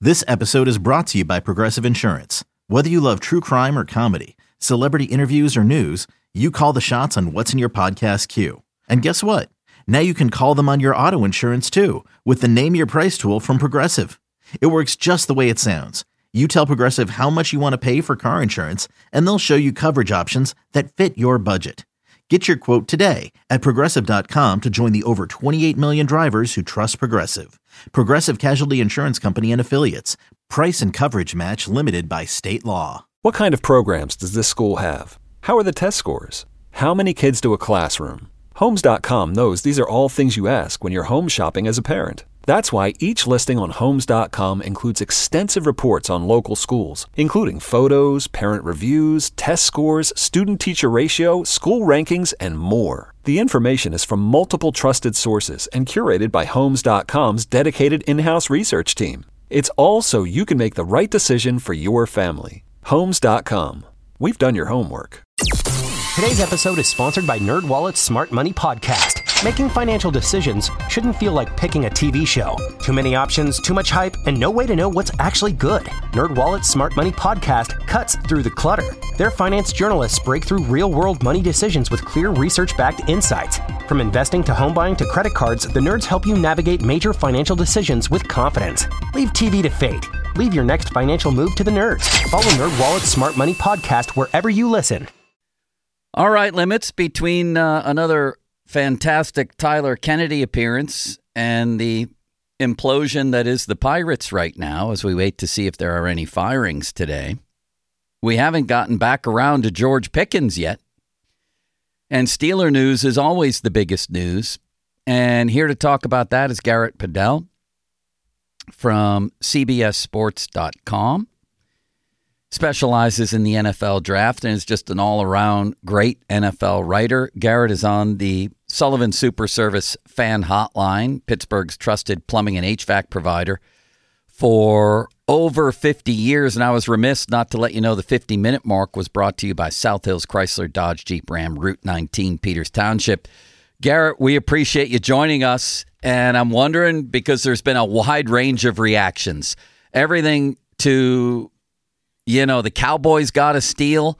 This episode is brought to you by Progressive Insurance. Whether you love true crime or comedy, celebrity interviews or news, you call the shots on what's in your podcast queue. And guess what? Now you can call them on your auto insurance too with the Name Your Price tool from Progressive. It works just the way it sounds. You tell Progressive how much you want to pay for car insurance, and they'll show you coverage options that fit your budget. Get your quote today at Progressive.com to join the over 28 million drivers who trust Progressive. Progressive Casualty Insurance Company and Affiliates. Price and coverage match limited by state law. What kind of programs does this school have? How are the test scores? How many kids to a classroom? Homes.com knows these are all things you ask when you're home shopping as a parent. That's why each listing on Homes.com includes extensive reports on local schools, including photos, parent reviews, test scores, student-teacher ratio, school rankings, and more. The information is from multiple trusted sources and curated by Homes.com's dedicated in-house research team. It's all so you can make the right decision for your family. Homes.com. We've done your homework. Today's episode is sponsored by NerdWallet's Smart Money Podcast. Making financial decisions shouldn't feel like picking a TV show. Too many options, too much hype, and no way to know what's actually good. NerdWallet's Smart Money Podcast cuts through the clutter. Their finance journalists break through real-world money decisions with clear research-backed insights. From investing to home buying to credit cards, the nerds help you navigate major financial decisions with confidence. Leave TV to fate. Leave your next financial move to the nerds. Follow NerdWallet's Smart Money Podcast wherever you listen. All right, Limits, between another fantastic Tyler Kennedy appearance and the implosion that is the Pirates right now, as we wait to see if there are any firings today, we haven't gotten back around to George Pickens yet. And Steeler news is always the biggest news. And here to talk about that is Garrett Padell from CBSSports.com. Specializes in the NFL draft and is just an all-around great NFL writer. Garrett is on the Sullivan Super Service fan hotline, Pittsburgh's trusted plumbing and HVAC provider, for over 50 years. And I was remiss not to let you know the 50-minute mark was brought to you by South Hills Chrysler Dodge Jeep Ram, Route 19, Peters Township. Garrett, we appreciate you joining us. And I'm wondering, because there's been a wide range of reactions, everything to, you know, the Cowboys got a steal,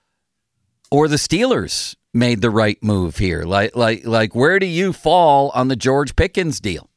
or the Steelers made the right move here. Like, where do you fall on the George Pickens deal?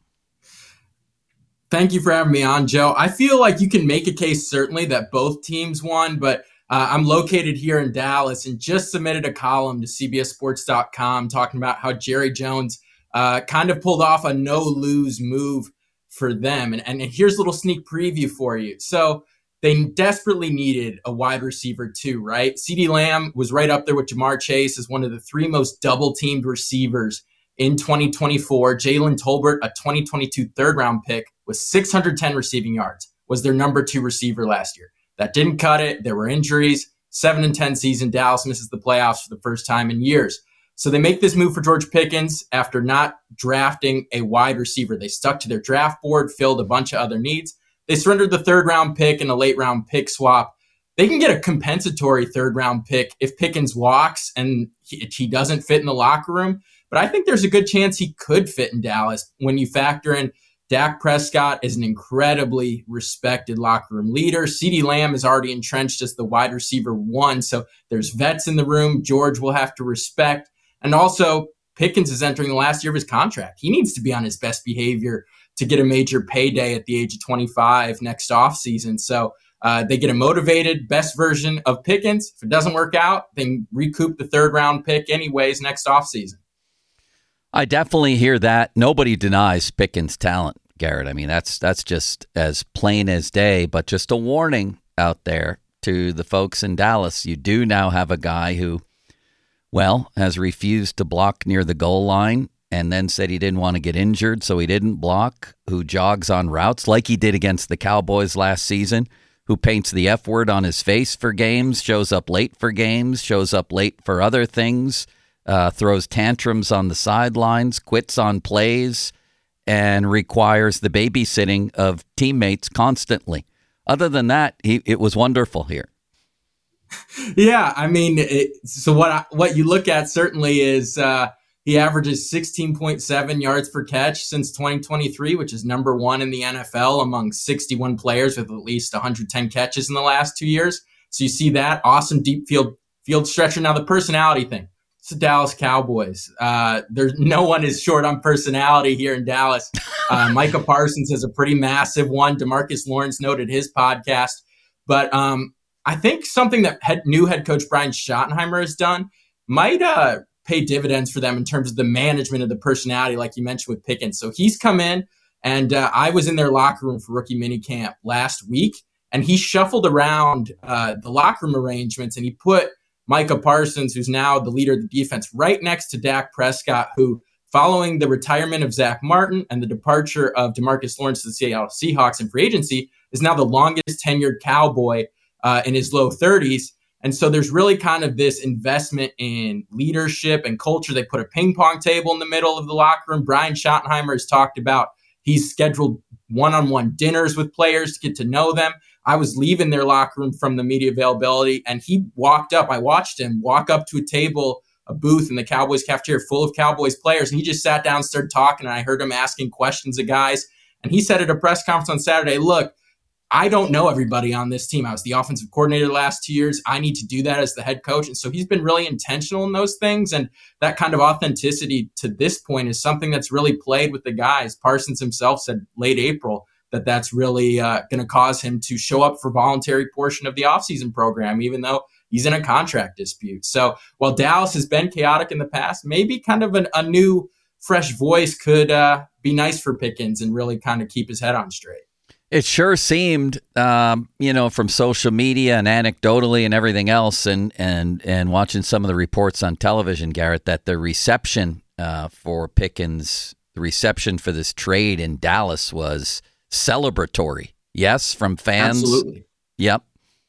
Thank you for having me on, Joe. I feel like you can make a case, certainly, that both teams won, but I'm located here in Dallas and just submitted a column to CBSSports.com talking about how Jerry Jones kind of pulled off a no-lose move for them. And here's a little sneak preview for you. So they desperately needed a wide receiver too, right? CeeDee Lamb was right up there with Jamar Chase as one of the three most double-teamed receivers in 2024. Jalen Tolbert, a 2022 third-round pick with 610 receiving yards, was their number 2 receiver last year. That didn't cut it. There were injuries. 7-10 season. Dallas misses the playoffs for the first time in years. So they make this move for George Pickens after not drafting a wide receiver. They stuck to their draft board, filled a bunch of other needs. They surrendered the third-round pick and a late-round pick swap. They can get a compensatory third-round pick if Pickens walks and he doesn't fit in the locker room. But I think there's a good chance he could fit in Dallas when you factor in Dak Prescott is an incredibly respected locker room leader. CeeDee Lamb is already entrenched as the wide receiver 1, so there's vets in the room George will have to respect. And also, Pickens is entering the last year of his contract. He needs to be on his best behavior to get a major payday at the age of 25 next offseason. So they get a motivated, best version of Pickens. If it doesn't work out, then recoup the third-round pick anyways next offseason. I definitely hear that. Nobody denies Pickens' talent, Garrett. I mean, that's just as plain as day, but just a warning out there to the folks in Dallas. You do now have a guy who, well, has refused to block near the goal line and then said he didn't want to get injured, so he didn't block, who jogs on routes like he did against the Cowboys last season, who paints the F word on his face for games, shows up late for games, shows up late for other things, throws tantrums on the sidelines, quits on plays, and requires the babysitting of teammates constantly. Other than that, it was wonderful here. Yeah, I mean, so what you look at certainly is He averages 16.7 yards per catch since 2023, which is number one in the NFL among 61 players with at least 110 catches in the last 2 years. So you see that awesome deep field stretcher. Now the personality thing. It's the Dallas Cowboys. There's no one is short on personality here in Dallas. Micah Parsons has a pretty massive one. DeMarcus Lawrence noted his podcast. But I think something that new head coach Brian Schottenheimer has done might pay dividends for them in terms of the management of the personality, like you mentioned with Pickens. So he's come in, and I was in their locker room for rookie minicamp last week, and he shuffled around the locker room arrangements, and he put Micah Parsons, who's now the leader of the defense, right next to Dak Prescott, who, following the retirement of Zach Martin and the departure of DeMarcus Lawrence to the Seattle Seahawks in free agency, is now the longest tenured Cowboy in his low 30s. And so there's really kind of this investment in leadership and culture. They put a ping pong table in the middle of the locker room. Brian Schottenheimer has talked about he's scheduled one-on-one dinners with players to get to know them. I was leaving their locker room from the media availability, and he walked up. I watched him walk up to a table, a booth in the Cowboys cafeteria full of Cowboys players, and he just sat down and started talking, and I heard him asking questions of guys. And he said at a press conference on Saturday, look, I don't know everybody on this team. I was the offensive coordinator the last 2 years. I need to do that as the head coach. And so he's been really intentional in those things. And that kind of authenticity to this point is something that's really played with the guys. Parsons himself said late April that that's really going to cause him to show up for voluntary portion of the offseason program, even though he's in a contract dispute. So while Dallas has been chaotic in the past, maybe kind of a new, fresh voice could be nice for Pickens and really kind of keep his head on straight. It sure seemed, from social media and anecdotally and everything else, and watching some of the reports on television, Garrett, that the reception for Pickens, the reception for this trade in Dallas was celebratory. Yes, from fans. Absolutely. Yep.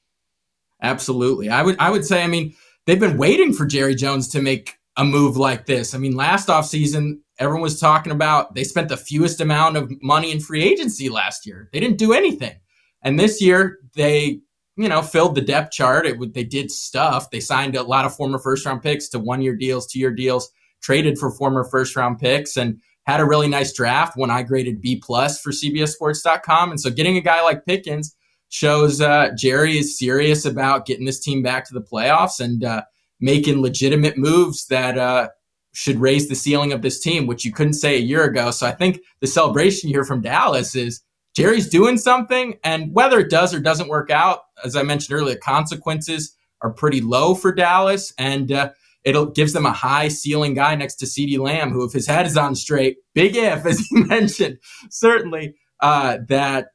Absolutely. I would say, they've been waiting for Jerry Jones to make a move like this. Last offseason, everyone was talking about they spent the fewest amount of money in free agency last year. They didn't do anything. And this year, they, filled the depth chart. They did stuff. They signed a lot of former first-round picks to 1-year deals, 2-year deals, traded for former first-round picks, and had a really nice draft, one I graded B+ for CBSSports.com. And so getting a guy like Pickens shows Jerry is serious about getting this team back to the playoffs and making legitimate moves that should raise the ceiling of this team, which you couldn't say a year ago. So I think the celebration here from Dallas is Jerry's doing something, and whether it does or doesn't work out, as I mentioned earlier, consequences are pretty low for Dallas, and it gives them a high ceiling guy next to CeeDee Lamb, who, if his head is on straight, big if, as you mentioned, certainly that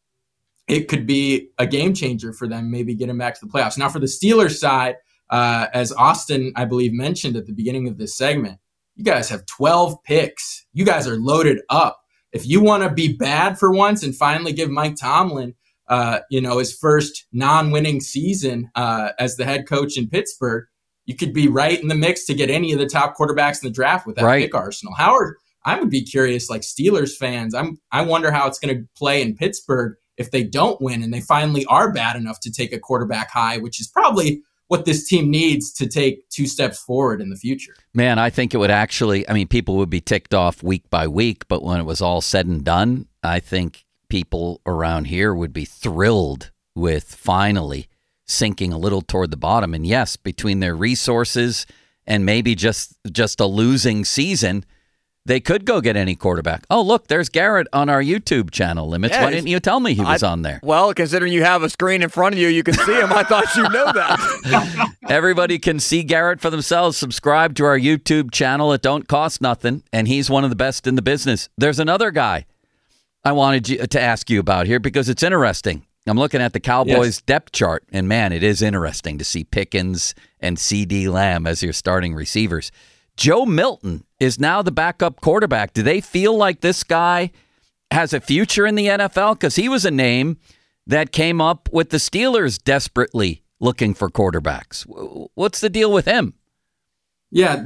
it could be a game changer for them, maybe getting back to the playoffs. Now, for the Steelers side, as Austin, I believe, mentioned at the beginning of this segment, you guys have 12 picks. You guys are loaded up. If you want to be bad for once and finally give Mike Tomlin, his first non-winning season as the head coach in Pittsburgh, you could be right in the mix to get any of the top quarterbacks in the draft with that pick arsenal. Howard, I would be curious, like Steelers fans, I wonder how it's going to play in Pittsburgh if they don't win and they finally are bad enough to take a quarterback high, which is probably what this team needs to take 2 steps forward in the future. Man, I think it would actually, people would be ticked off week by week, but when it was all said and done, I think people around here would be thrilled with finally sinking a little toward the bottom. And yes, between their resources and maybe just a losing season, they could go get any quarterback. Oh, look, there's Garrett on our YouTube channel, Limits. Yeah, why didn't you tell me he was on there? Well, considering you have a screen in front of you, you can see him. I thought you'd know that. Everybody can see Garrett for themselves. Subscribe to our YouTube channel. It don't cost nothing, and he's one of the best in the business. There's another guy I wanted to ask you about here because it's interesting. I'm looking at the Cowboys depth chart, and man, it is interesting to see Pickens and CeeDee Lamb as your starting receivers. Joe Milton is now the backup quarterback. Do they feel like this guy has a future in the NFL? Because he was a name that came up with the Steelers desperately looking for quarterbacks. What's the deal with him? Yeah,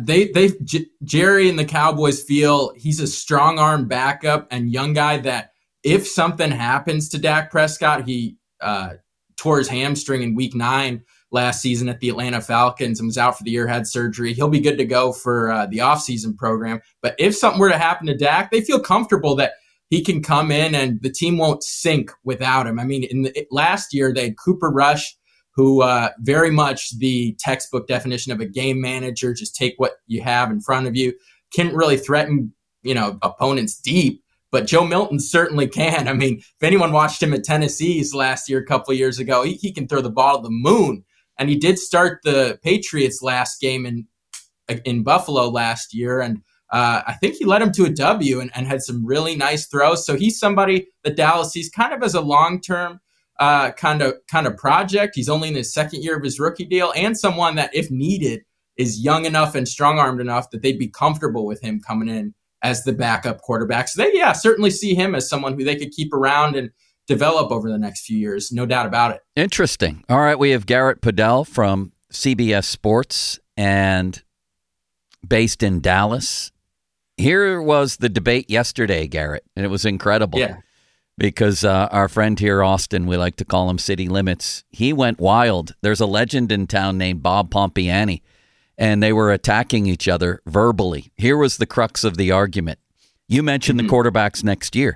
Jerry and the Cowboys feel he's a strong-arm backup and young guy that if something happens to Dak Prescott, he tore his hamstring in week 9 last season at the Atlanta Falcons and was out for the year, had surgery. He'll be good to go for the offseason program. But if something were to happen to Dak, they feel comfortable that he can come in and the team won't sink without him. I mean, last year, they had Cooper Rush, who very much the textbook definition of a game manager, just take what you have in front of you. Can't really threaten, opponents deep. But Joe Milton certainly can. I mean, if anyone watched him at Tennessee's last year, a couple of years ago, he can throw the ball to the moon. And he did start the Patriots last game in Buffalo last year. And I think he led him to a W and had some really nice throws. So he's somebody that Dallas sees kind of as a long-term kind of project. He's only in his second year of his rookie deal, and someone that, if needed, is young enough and strong-armed enough that they'd be comfortable with him coming in as the backup quarterback. So they, certainly see him as someone who they could keep around and develop over the next few years. No doubt about it. Interesting. All right, we have Garrett Podell from CBS Sports and based in Dallas. Here was the debate yesterday, Garrett, and it was incredible. Yeah. Because our friend here, Austin, we like to call him City Limits, he went wild. There's a legend in town named Bob Pompiani, and they were attacking each other verbally. Here was the crux of the argument. You mentioned the quarterbacks next year.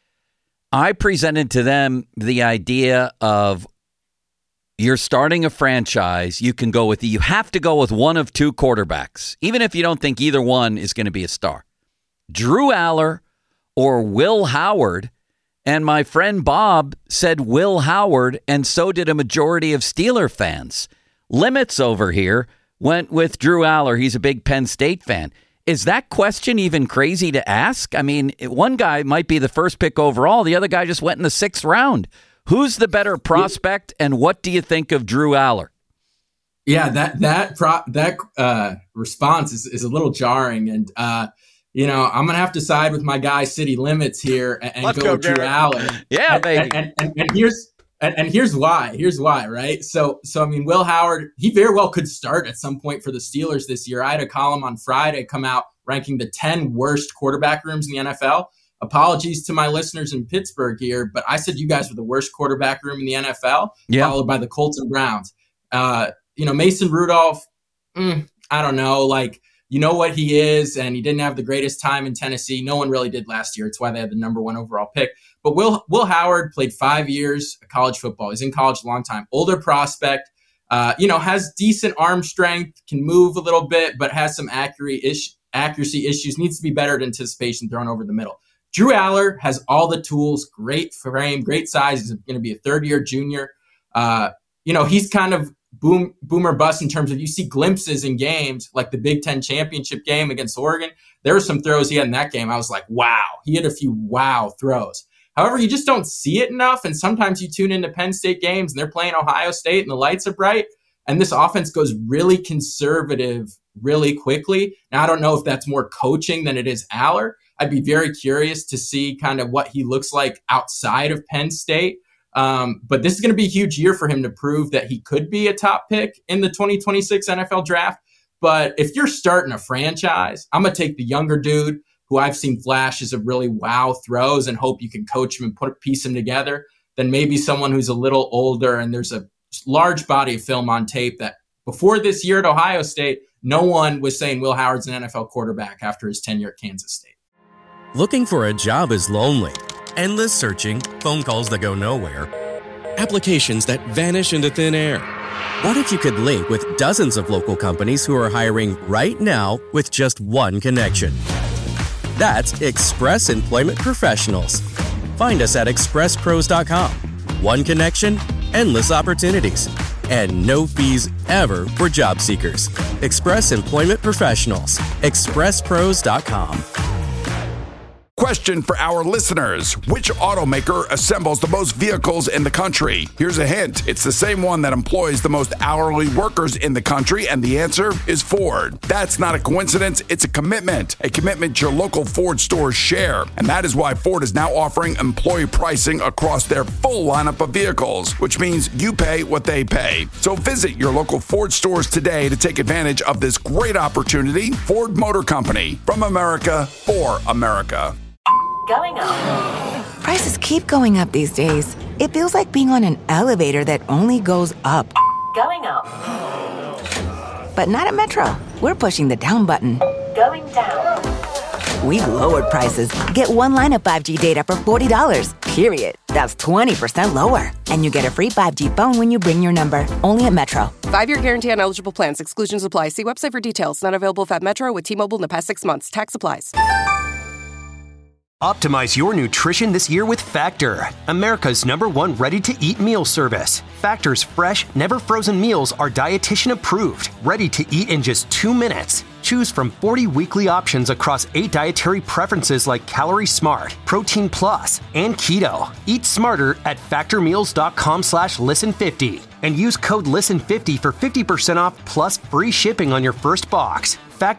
I presented to them the idea of you're starting a franchise. You have to go with one of two quarterbacks, even if you don't think either one is going to be a star. Drew Aller or Will Howard. And my friend Bob said Will Howard, and so did a majority of Steeler fans. Limits over here went with Drew Aller. He's a big Penn State fan. Is that question even crazy to ask? I mean, one guy might be the first pick overall. The other guy just went in the 6th round. Who's the better prospect, and what do you think of Drew Aller? Yeah, that response is a little jarring, and I'm going to have to side with my guy City Limits here and go with Drew Aller. Yeah, baby. And here's why. Here's why, right? So I mean, Will Howard, he very well could start at some point for the Steelers this year. I had a column on Friday come out ranking the 10 worst quarterback rooms in the NFL. Apologies to my listeners in Pittsburgh here, but I said you guys were the worst quarterback room in the NFL, followed by the Colts and Browns. Mason Rudolph, I don't know, you know what he is, and he didn't have the greatest time in Tennessee. No one really did last year. It's why they had the number 1 overall pick. But Will Howard played 5 years of college football. He's in college a long time. Older prospect, has decent arm strength, can move a little bit, but has some accuracy issues, needs to be better at anticipation thrown over the middle. Drew Aller has all the tools, great frame, great size. He's going to be a third-year junior. He's kind of boomer bust in terms of you see glimpses in games like the Big Ten championship game against Oregon. There were some throws he had in that game. I was like, wow, he had a few wow throws. However, you just don't see it enough. And sometimes you tune into Penn State games and they're playing Ohio State and the lights are bright. And this offense goes really conservative really quickly. Now, I don't know if that's more coaching than it is Aller. I'd be very curious to see kind of what he looks like outside of Penn State. But this is going to be a huge year for him to prove that he could be a top pick in the 2026 NFL draft. But if you're starting a franchise, I'm going to take the younger dude who I've seen flashes of really wow throws and hope you can coach him and piece him together, than maybe someone who's a little older and there's a large body of film on tape that before this year at Ohio State, no one was saying Will Howard's an NFL quarterback after his tenure at Kansas State. Looking for a job is lonely. Endless searching, phone calls that go nowhere, applications that vanish into thin air. What if you could link with dozens of local companies who are hiring right now with just one connection? That's Express Employment Professionals. Find us at expresspros.com. One connection, endless opportunities, and no fees ever for job seekers. Express Employment Professionals. expresspros.com. Question for our listeners. Which automaker assembles the most vehicles in the country? Here's a hint. It's the same one that employs the most hourly workers in the country, and the answer is Ford. That's not a coincidence. It's a commitment your local Ford stores share. And that is why Ford is now offering employee pricing across their full lineup of vehicles, which means you pay what they pay. So visit your local Ford stores today to take advantage of this great opportunity. Ford Motor Company, from America for America. Going up. Prices keep going up these days. It feels like being on an elevator that only goes up. Going up. But not at Metro. We're pushing the down button. Going down. We've lowered prices. Get one line of 5G data for $40, period. That's 20% lower. And you get a free 5G phone when you bring your number. Only at Metro. 5-year guarantee on eligible plans. Exclusions apply. See website for details. Not available at Metro with T-Mobile in the past 6 months. Tax applies. Optimize your nutrition this year with Factor, America's #1 ready-to-eat meal service. Factor's fresh, never-frozen meals are dietitian approved, ready to eat in just 2 minutes. Choose from 40 weekly options across 8 dietary preferences like Calorie Smart, Protein Plus, and Keto. Eat smarter at factormeals.com/listen50 and use code LISTEN50 for 50% off plus free shipping on your first box.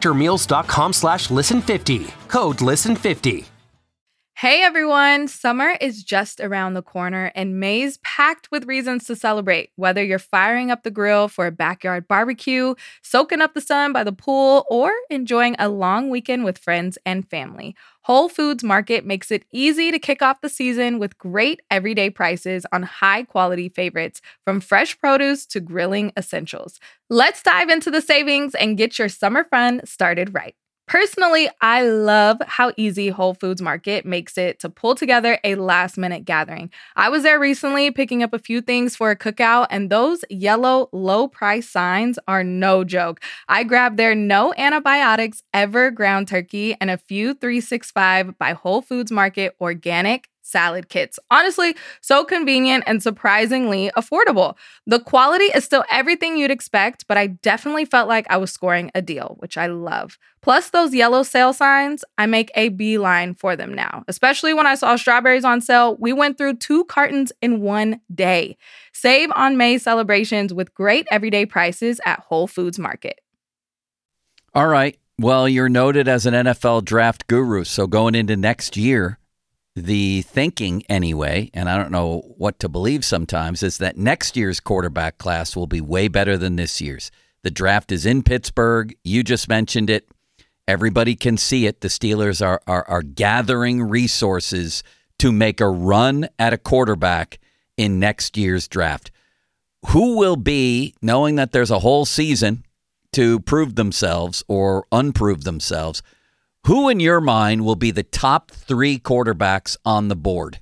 Factormeals.com/listen50. Code LISTEN50. Hey everyone, summer is just around the corner and May's packed with reasons to celebrate. Whether you're firing up the grill for a backyard barbecue, soaking up the sun by the pool, or enjoying a long weekend with friends and family, Whole Foods Market makes it easy to kick off the season with great everyday prices on high-quality favorites, from fresh produce to grilling essentials. Let's dive into the savings and get your summer fun started right. Personally, I love how easy Whole Foods Market makes it to pull together a last-minute gathering. I was there recently picking up a few things for a cookout, and those yellow low-price signs are no joke. I grabbed their no antibiotics ever ground turkey and a few 365 by Whole Foods Market organic salad kits. Honestly, so convenient and surprisingly affordable. The quality is still everything you'd expect, but I definitely felt like I was scoring a deal, which I love. Plus those yellow sale signs, I make a beeline for them now. Especially when I saw strawberries on sale, we went through 2 cartons in 1 day. Save on May celebrations with great everyday prices at Whole Foods Market. All right. Well, you're noted as an NFL draft guru, so going into next year, the thinking anyway, and I don't know what to believe sometimes, is that next year's quarterback class will be way better than this year's. The draft is in Pittsburgh. You just mentioned it. Everybody can see it. The Steelers are gathering resources to make a run at a quarterback in next year's draft. Who will be, knowing that there's a whole season to prove themselves or unprove themselves, who in your mind will be the top 3 quarterbacks on the board?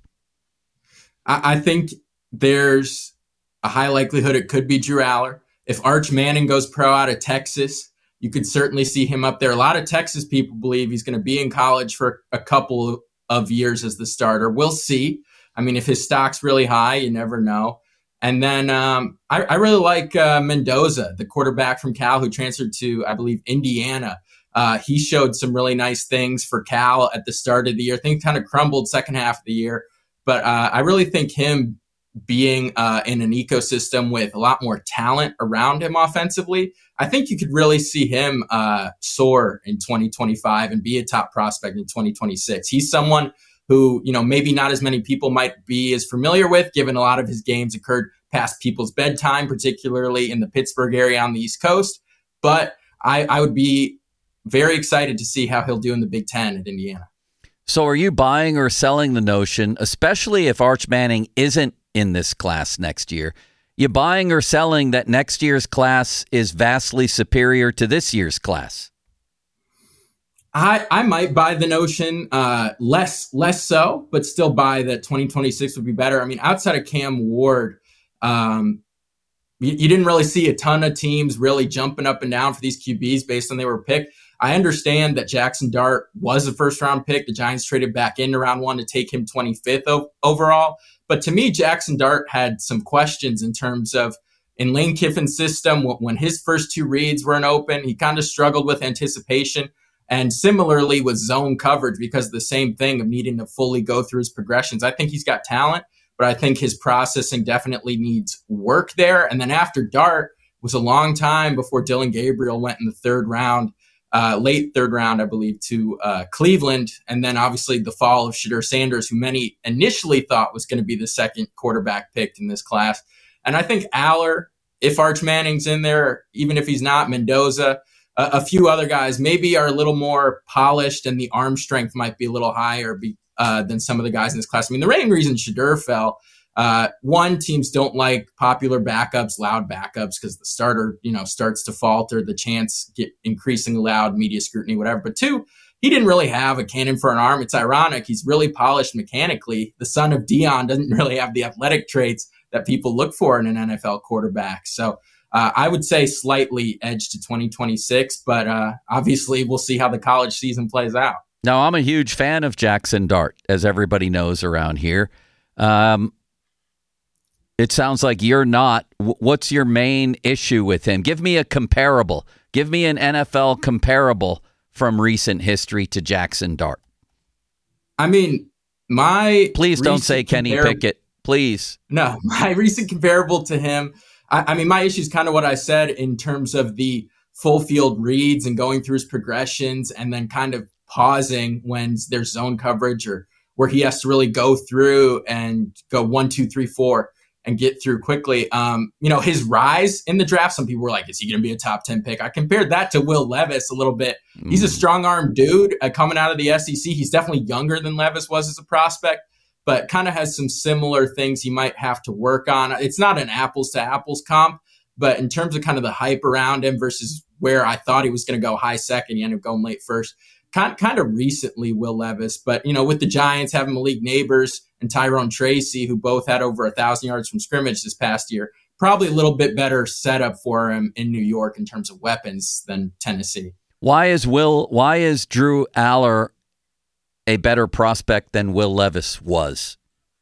I think there's a high likelihood it could be Drew Aller. If Arch Manning goes pro out of Texas, you could certainly see him up there. A lot of Texas people believe he's going to be in college for a couple of years as the starter. We'll see. I mean, if his stock's really high, you never know. And then I really like Mendoza, the quarterback from Cal who transferred to, I believe, Indiana. He showed some really nice things for Cal at the start of the year. Things kind of crumbled second half of the year. But I really think him being in an ecosystem with a lot more talent around him offensively, I think you could really see him soar in 2025 and be a top prospect in 2026. He's someone who, maybe not as many people might be as familiar with, given a lot of his games occurred past people's bedtime, particularly in the Pittsburgh area on the East Coast. But I would be very excited to see how he'll do in the Big Ten at Indiana. So are you buying or selling the notion, especially if Arch Manning isn't in this class next year, you buying or selling that next year's class is vastly superior to this year's class? I might buy the notion, less so, but still buy that 2026 would be better. I mean, outside of Cam Ward, you didn't really see a ton of teams really jumping up and down for these QBs based on they were picked. I understand that Jackson Dart was a first-round pick. The Giants traded back into round 1 to take him 25th overall. But to me, Jackson Dart had some questions in terms of, in Lane Kiffin's system, when his first 2 reads weren't open, he kind of struggled with anticipation. And similarly with zone coverage, because of the same thing of needing to fully go through his progressions. I think he's got talent, but I think his processing definitely needs work there. And then after Dart was a long time before Dylan Gabriel went in the 3rd round, late 3rd round, I believe, to Cleveland. And then obviously the fall of Shedeur Sanders, who many initially thought was going to be the 2nd quarterback picked in this class. And I think Aller, if Arch Manning's in there, even if he's not, Mendoza, a few other guys maybe are a little more polished and the arm strength might be a little higher than some of the guys in this class. I mean, the main reason Shedeur fell One, teams don't like popular backups, loud backups, because the starter, starts to falter, the chants get increasingly loud, media scrutiny, whatever. But two, he didn't really have a cannon for an arm. It's ironic. He's really polished mechanically. The son of Dion doesn't really have the athletic traits that people look for in an NFL quarterback. So I would say slightly edge to 2026, but obviously we'll see how the college season plays out. Now, I'm a huge fan of Jackson Dart, as everybody knows around here. It sounds like you're not. What's your main issue with him? Give me a comparable. Give me an NFL comparable from recent history to Jackson Dart. I mean, Please don't say Kenny Pickett. Please. No, my recent comparable to him, I mean, my issue is kind of what I said in terms of the full field reads and going through his progressions and then kind of pausing when there's zone coverage or where he has to really go through and go 1, 2, 3, 4 and get through quickly. His rise in the draft, some people were like, is he going to be a top 10 pick? I compared that to Will Levis a little bit. He's a strong arm dude coming out of the SEC. He's definitely younger than Levis was as a prospect, but kind of has some similar things he might have to work on. It's not an apples to apples comp, but in terms of kind of the hype around him versus where I thought he was going to go high second, he ended up going late first. Kind of recently, Will Levis, but with the Giants having Malik Neighbors and Tyrone Tracy, who both had over 1,000 yards from scrimmage this past year, probably a little bit better setup for him in New York in terms of weapons than Tennessee. Why is Drew Aller a better prospect than Will Levis was?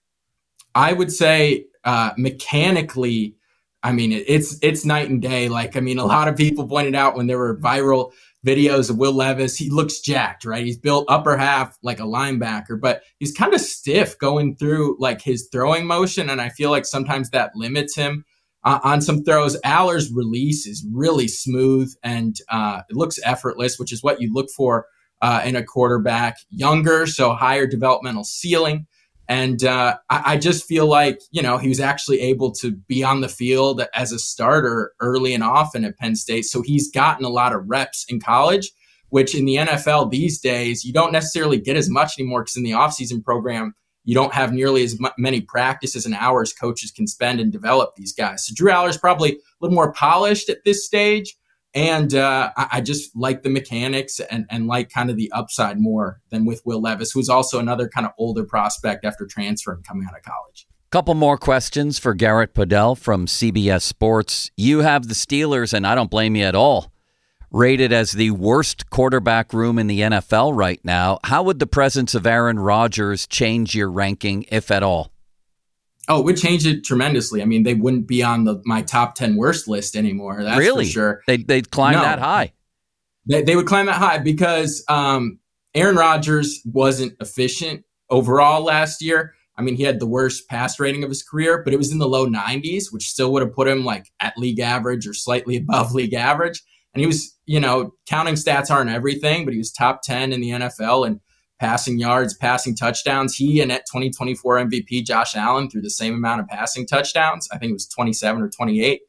I would say mechanically, I mean, it's night and day. Like, I mean, a lot of people pointed out when there were viral videos of Will Levis, he looks jacked, right? He's built upper half like a linebacker, but he's kind of stiff going through like his throwing motion. And I feel like sometimes that limits him on some throws. Aller's release is really smooth and it looks effortless, which is what you look for in a quarterback. Younger, so higher developmental ceiling. And I just feel like, he was actually able to be on the field as a starter early and often at Penn State. So he's gotten a lot of reps in college, which in the NFL these days, you don't necessarily get as much anymore because in the offseason program, you don't have nearly as many practices and hours coaches can spend and develop these guys. So Drew Aller's probably a little more polished at this stage. And I just like the mechanics and like kind of the upside more than with Will Levis, who's also another kind of older prospect after transferring coming out of college. Couple more questions for Garrett Podell from CBS Sports. You have the Steelers, and I don't blame you at all, rated as the worst quarterback room in the NFL right now. How would the presence of Aaron Rodgers change your ranking, if at all? Oh, it would change it tremendously. I mean, they wouldn't be on my top 10 worst list anymore. That's really? For sure. They'd climb that high. They would climb that high because Aaron Rodgers wasn't efficient overall last year. I mean, he had the worst pass rating of his career, but it was in the low 90s, which still would have put him like at league average or slightly above league average. And he was, counting stats aren't everything, but he was top 10 in the NFL and passing yards, passing touchdowns. He and at 2024 MVP Josh Allen threw the same amount of passing touchdowns. I think it was 27 or 28.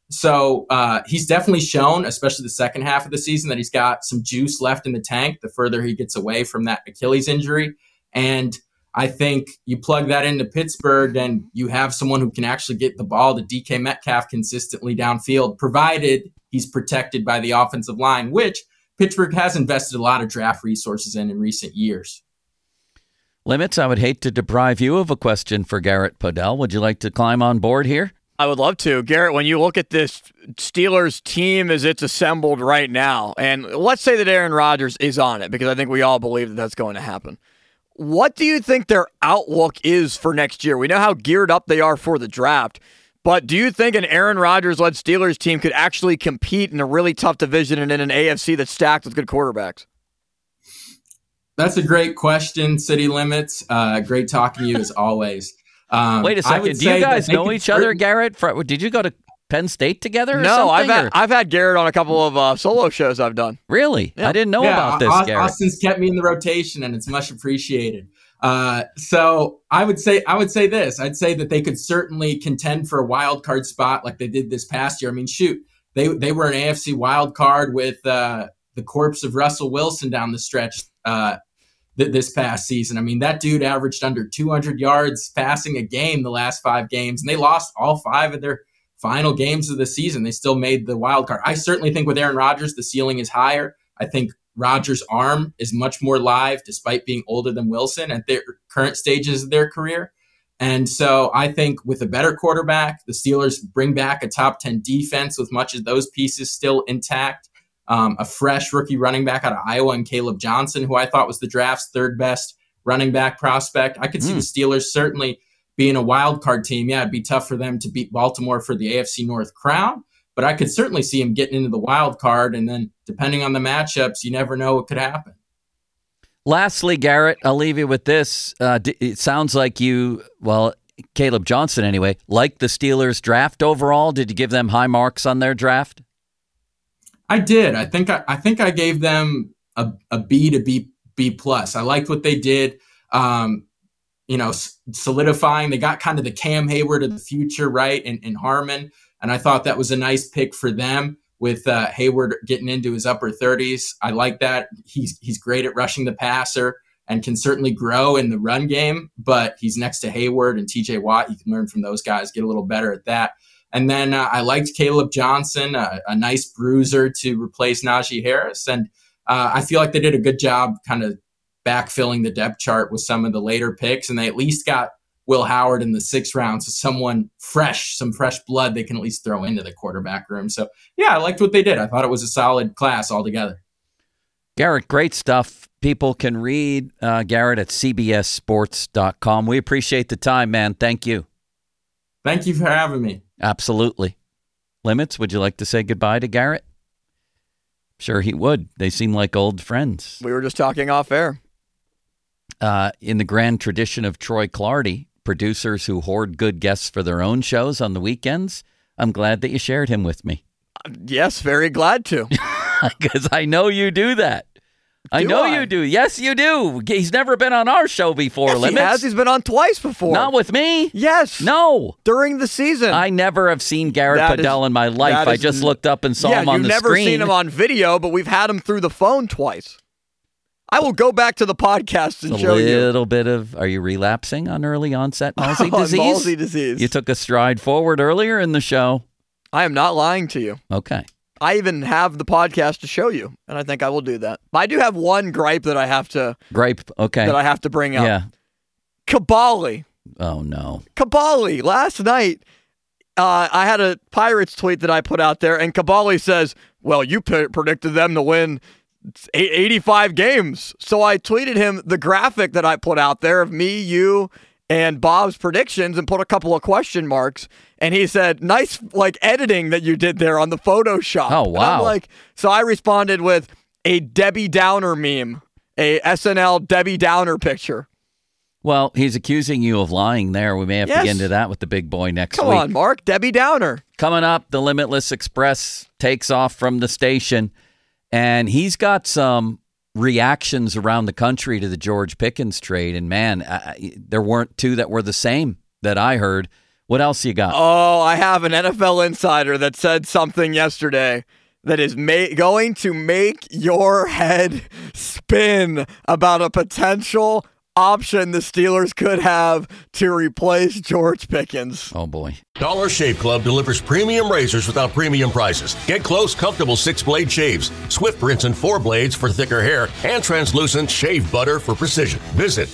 So he's definitely shown, especially the second half of the season, that he's got some juice left in the tank the further he gets away from that Achilles injury. And I think you plug that into Pittsburgh and you have someone who can actually get the ball to DK Metcalf consistently downfield, provided he's protected by the offensive line, which Pittsburgh has invested a lot of draft resources in recent years. Limits, I would hate to deprive you of a question for Garrett Podell. Would you like to climb on board here? I would love to. Garrett, when you look at this Steelers team as it's assembled right now, and let's say that Aaron Rodgers is on it, because I think we all believe that that's going to happen. What do you think their outlook is for next year? We know how geared up they are for the draft, but do you think an Aaron Rodgers-led Steelers team could actually compete in a really tough division and in an AFC that's stacked with good quarterbacks? That's a great question, City Limits. Great talking to you as always. Wait a second. Do you guys know each other, Garrett? Did you go to Penn State together or something? No, I've had Garrett on a couple of solo shows I've done. Really? Yeah. I didn't know about this, Garrett. Austin's kept me in the rotation, and it's much appreciated. So I would say this. I'd say that they could certainly contend for a wild card spot like they did this past year. I mean, shoot, they were an AFC wild card with the corpse of Russell Wilson down the stretch this past season. I mean, that dude averaged under 200 yards passing a game the last 5 games, and they lost all 5 of their final games of the season. They still made the wild card. I certainly think with Aaron Rodgers, the ceiling is higher. I think Rodgers' arm is much more live despite being older than Wilson at their current stages of their career. And so I think with a better quarterback, the Steelers bring back a top 10 defense with much of those pieces still intact. A fresh rookie running back out of Iowa and Caleb Johnson, who I thought was the draft's 3rd best running back prospect. I could see the Steelers certainly being a wild card team. Yeah, it'd be tough for them to beat Baltimore for the AFC North crown, but I could certainly see them getting into the wild card. And then depending on the matchups, you never know what could happen. Lastly, Garrett, I'll leave you with this. It sounds like you, well, Caleb Johnson anyway, liked the Steelers draft overall. Did you give them high marks on their draft? I did. I think I gave them a B to B plus. I liked what they did. Solidifying. They got kind of the Cam Hayward of the future, right? In Harmon. And I thought that was a nice pick for them with Hayward getting into his upper 30s. I like that. He's great at rushing the passer and can certainly grow in the run game, but he's next to Hayward and TJ Watt. You can learn from those guys, get a little better at that. And then I liked Caleb Johnson, a nice bruiser to replace Najee Harris. And I feel like they did a good job kind of backfilling the depth chart with some of the later picks. And they at least got Will Howard in the 6th round. So someone fresh, some fresh blood they can at least throw into the quarterback room. So yeah, I liked what they did. I thought it was a solid class altogether. Garrett, great stuff. People can read Garrett at cbssports.com. We appreciate the time, man. Thank you. Thank you for having me. Absolutely. Limits, would you like to say goodbye to Garrett? Sure he would. They seem like old friends. We were just talking off air. In the grand tradition of Troy Clardy, producers who hoard good guests for their own shows on the weekends, I'm glad that you shared him with me. Yes, very glad to. Because I know you do that. I know you do. Yes, you do. He's never been on our show before, yes, Limits. He has. He's been on twice before. Not with me. Yes. No. During the season. I never have seen Garrett Padell in my life. I just looked up and saw him on the screen. You've never seen him on video, but we've had him through the phone twice. I will go back to the podcast and show you. A little bit of, are you relapsing on early onset Malsey disease? Malsey disease. You took a stride forward earlier in the show. I am not lying to you. Okay. I even have the podcast to show you, and I think I will do that. But I do have one gripe that I have to... Okay. That I have to bring up. Yeah. Kabali. Oh, no. Kabali. Last night, I had a Pirates tweet that I put out there, and Kabali says, well, you predicted them to win 85 games. So I tweeted him the graphic that I put out there of me, you, and Bob's predictions and put a couple of question marks. And he said, nice editing that you did there on the Photoshop. Oh, wow. So I responded with a Debbie Downer meme, a SNL Debbie Downer picture. Well, he's accusing you of lying there. We may have to get into that with the big boy next week. Come on, Mark. Debbie Downer. Coming up, the Limitless Express takes off from the station, and he's got some reactions around the country to the George Pickens trade. And, man, there weren't two that were the same that I heard. What else you got? Oh, I have an NFL insider that said something yesterday that is going to make your head spin about a potential option the Steelers could have to replace George Pickens. Oh, boy. Dollar Shave Club delivers premium razors without premium prices. Get close, comfortable 6-blade shaves, swift rinse and 4 blades for thicker hair, and translucent shave butter for precision. Visit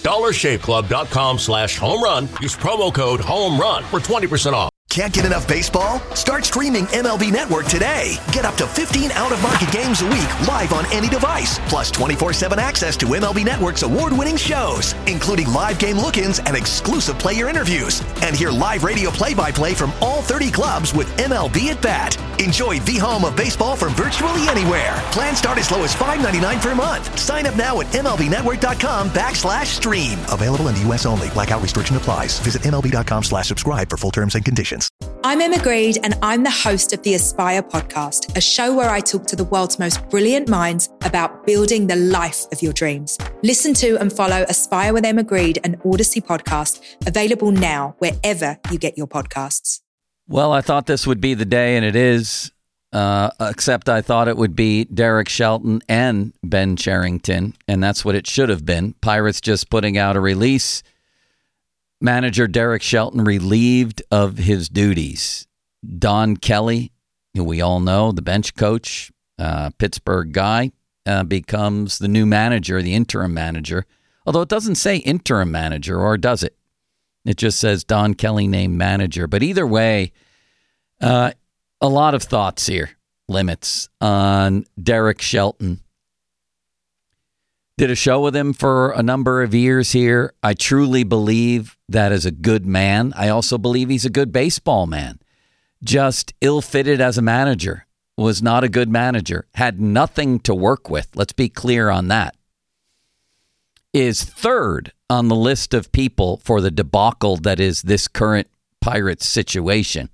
dollarshaveclub.com/homerun. Use promo code HOMERUN for 20% off. Can't get enough baseball? Start streaming MLB Network today. Get up to 15 out-of-market games a week live on any device. Plus 24/7 access to MLB Network's award-winning shows, including live game look-ins and exclusive player interviews. And hear live radio play-by-play from all 30 clubs with MLB at Bat. Enjoy the home of baseball from virtually anywhere. Plans start as low as $5.99 per month. Sign up now at MLBnetwork.com/stream. Available in the U.S. only. Blackout restriction applies. Visit MLB.com/subscribe for full terms and conditions. I'm Emma Greed, and I'm the host of the Aspire podcast, a show where I talk to the world's most brilliant minds about building the life of your dreams. Listen to and follow Aspire with Emma Greed, an Odyssey podcast, available now wherever you get your podcasts. Well, I thought this would be the day, and it is. except I thought it would be Derek Shelton and Ben Cherington, and that's what it should have been. Pirates just putting out a release. Manager Derek Shelton relieved of his duties. Don Kelly, who we all know, the bench coach, Pittsburgh guy, becomes the new manager, the interim manager. Although it doesn't say interim manager, or does it? It just says Don Kelly named manager. But either way, a lot of thoughts here, Limits, on Derek Shelton. Did a show with him for a number of years here. I truly believe that is a good man. I also believe he's a good baseball man. Just ill-fitted as a manager. Was not a good manager. Had nothing to work with. Let's be clear on that. Is third on the list of people for the debacle that is this current Pirates situation.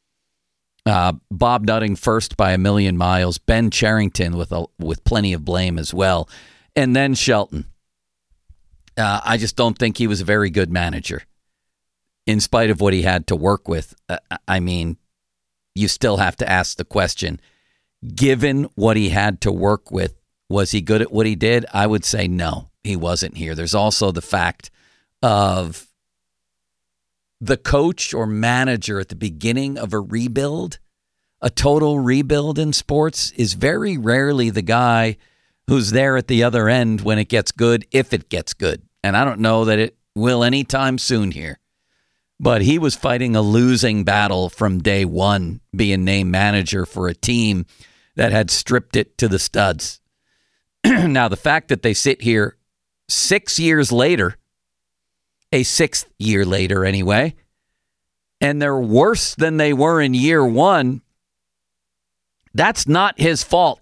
Bob Nutting first by a million miles. Ben Cherington with plenty of blame as well. And then Shelton. I just don't think he was a very good manager. In spite of what he had to work with. I mean, you still have to ask the question, given what he had to work with, was he good at what he did? I would say no, he wasn't here. There's also the fact of the coach or manager at the beginning of a rebuild, a total rebuild in sports, is very rarely the guy who's there at the other end when it gets good, if it gets good. And I don't know that it will anytime soon here. But he was fighting a losing battle from day one, being named manager for a team that had stripped it to the studs. Now, the fact that they sit here 6 years later, a sixth year later anyway, and they're worse than they were in year one, that's not his fault.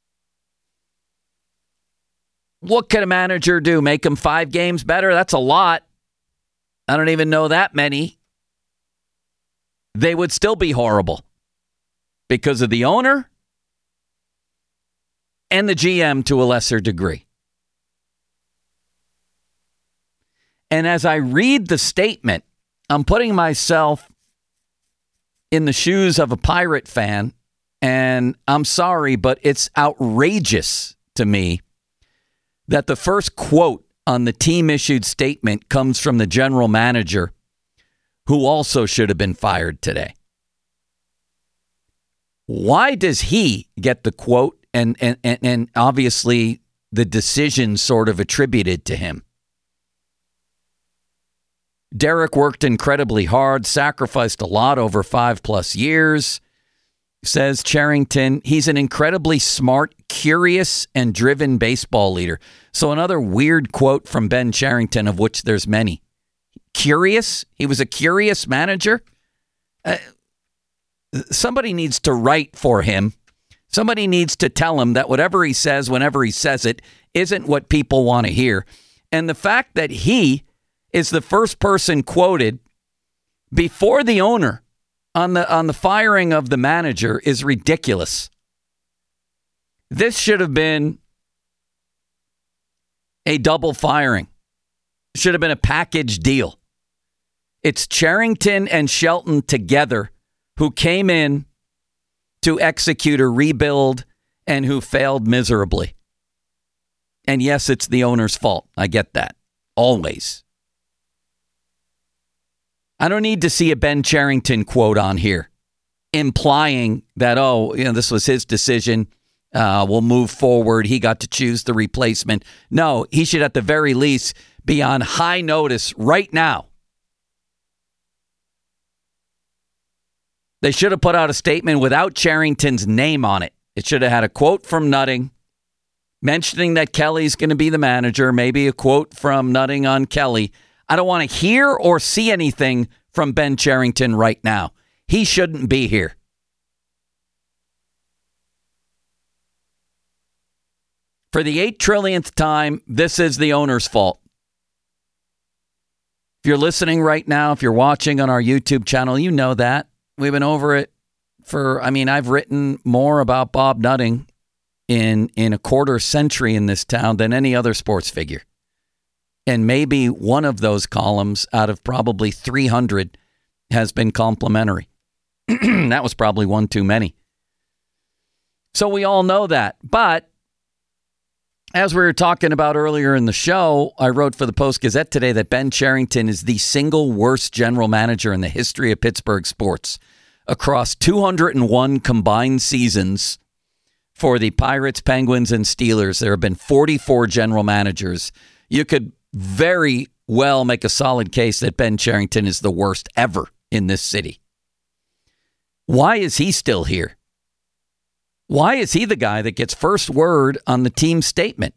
What can a manager do? Make them 5 games better? That's a lot. I don't even know that many. They would still be horrible because of the owner and the GM to a lesser degree. And as I read the statement, I'm putting myself in the shoes of a Pirate fan, and I'm sorry, but it's outrageous to me that the first quote on the team-issued statement comes from the general manager, who also should have been fired today. Why does he get the quote and obviously the decision sort of attributed to him? Derek worked incredibly hard, sacrificed a lot over 5+ years. Says Cherington, he's an incredibly smart, curious, and driven baseball leader. So another weird quote from Ben Cherington, of which there's many. Curious? He was a curious manager? Somebody needs to write for him. Somebody needs to tell him that whatever he says, whenever he says it, isn't what people want to hear. And the fact that he is the first person quoted before the owner on the firing of the manager is ridiculous. This should have been a double firing. It should have been a package deal. It's Cherington and Shelton together who came in to execute a rebuild and who failed miserably. And yes, it's the owner's fault. I get that. Always. I don't need to see a Ben Cherington quote on here implying that, this was his decision. We'll move forward. He got to choose the replacement. No, he should at the very least be on high notice right now. They should have put out a statement without Cherington's name on it. It should have had a quote from Nutting mentioning that Kelly's going to be the manager, maybe a quote from Nutting on Kelly. I don't want to hear or see anything from Ben Cherington right now. He shouldn't be here. For the 8 trillionth time, this is the owner's fault. If you're listening right now, if you're watching on our YouTube channel, you know that. We've been over it I've written more about Bob Nutting in a quarter century in this town than any other sports figure. And maybe one of those columns out of probably 300 has been complimentary. That was probably one too many. So we all know that. But as we were talking about earlier in the show, I wrote for the Post-Gazette today that Ben Cherington is the single worst general manager in the history of Pittsburgh sports. Across 201 combined seasons for the Pirates, Penguins, and Steelers, there have been 44 general managers. You could very well make a solid case that Ben Cherington is the worst ever in this city. Why is he still here? Why is he the guy that gets first word on the team statement?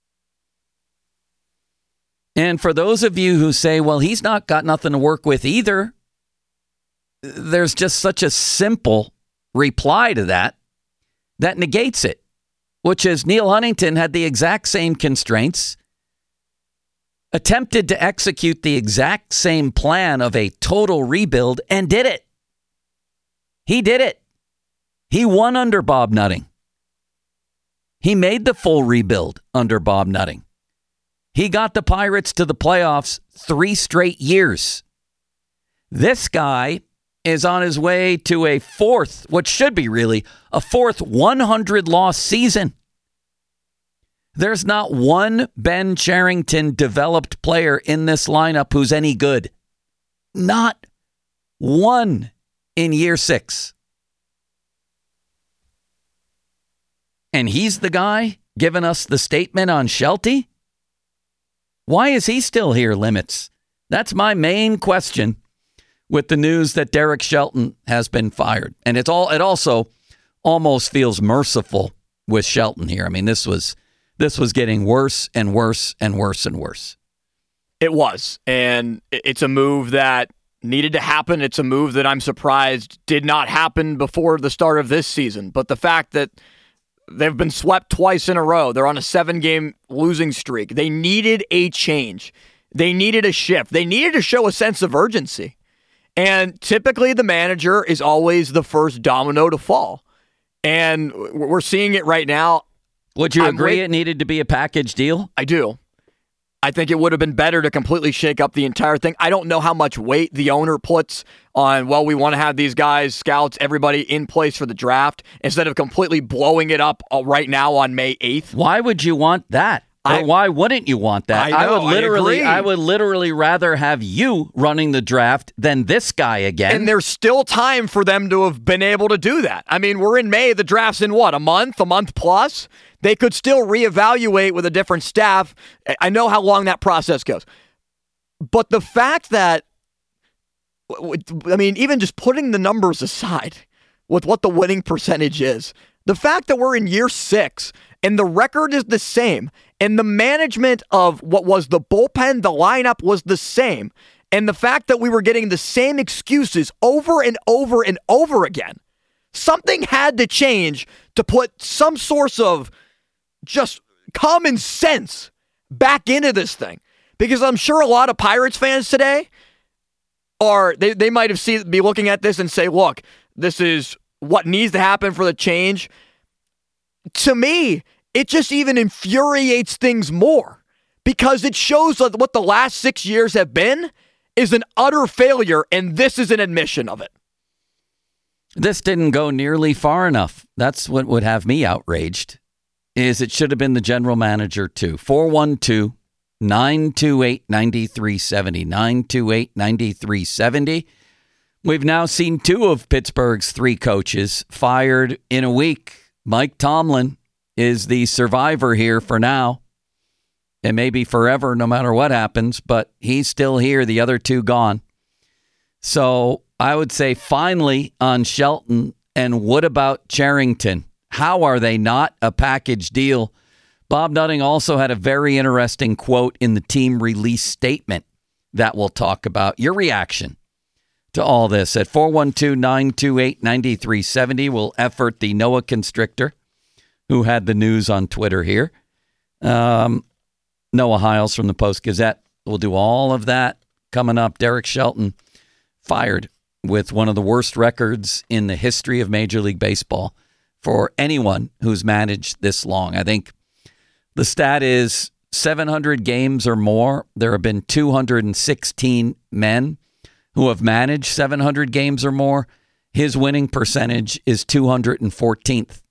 And for those of you who say, well, he's not got nothing to work with either, there's just such a simple reply to that negates it, which is Neil Huntington had the exact same constraints, attempted to execute the exact same plan of a total rebuild, and did it. He did it. He won under Bob Nutting. He made the full rebuild under Bob Nutting. He got the Pirates to the playoffs 3 straight years. This guy is on his way to a fourth, what should be really a fourth 100-loss season. There's not one Ben Cherington developed player in this lineup who's any good. Not one in year 6. And he's the guy giving us the statement on Shelty? Why is he still here, Limits? That's my main question with the news that Derek Shelton has been fired. And it also almost feels merciful with Shelton here. I mean, this was getting worse and worse and worse and worse. It was. And it's a move that needed to happen. It's a move that I'm surprised did not happen before the start of this season. But the fact that they've been swept twice in a row, they're on a 7-game losing streak. They needed a change. They needed a shift. They needed to show a sense of urgency. And typically the manager is always the first domino to fall. And we're seeing it right now. Would you agree it needed to be a package deal? I do. I think it would have been better to completely shake up the entire thing. I don't know how much weight the owner puts on, well, we want to have these guys, scouts, everybody in place for the draft instead of completely blowing it up right now on May 8th. Why would you want that? Or why wouldn't you want that? I would literally rather have you running the draft than this guy again. And there's still time for them to have been able to do that. I mean, we're in May. The draft's in what, a month plus? They could still reevaluate with a different staff. I know how long that process goes. But the fact that, I mean, even just putting the numbers aside with what the winning percentage is, the fact that we're in year 6 and the record is the same, and the management of what was the bullpen, the lineup was the same, and the fact that we were getting the same excuses over and over and over again, something had to change to put some source of just common sense back into this thing. Because I'm sure a lot of Pirates fans today they might have be looking at this and say, look, this is what needs to happen for the change. To me, it just even infuriates things more because it shows that what the last 6 years have been is an utter failure, and this is an admission of it. This didn't go nearly far enough. That's what would have me outraged, is it should have been the general manager too. 412-928-9370. 928-9370. We've now seen 2 of Pittsburgh's 3 coaches fired in a week. Mike Tomlin is the survivor here for now. And maybe forever, no matter what happens, but he's still here. The other 2 gone. So I would say finally on Shelton. And what about Cherington? How are they not a package deal? Bob Nutting also had a very interesting quote in the team release statement that we'll talk about. Your reaction to all this at 412-928-9370. We'll effort the Noah Constrictor, who had the news on Twitter here. Noah Hiles from the Post-Gazette. We'll do all of that coming up. Derek Shelton fired with one of the worst records in the history of Major League Baseball for anyone who's managed this long. I think the stat is 700 games or more. There have been 216 men who have managed 700 games or more. His winning percentage is 214th.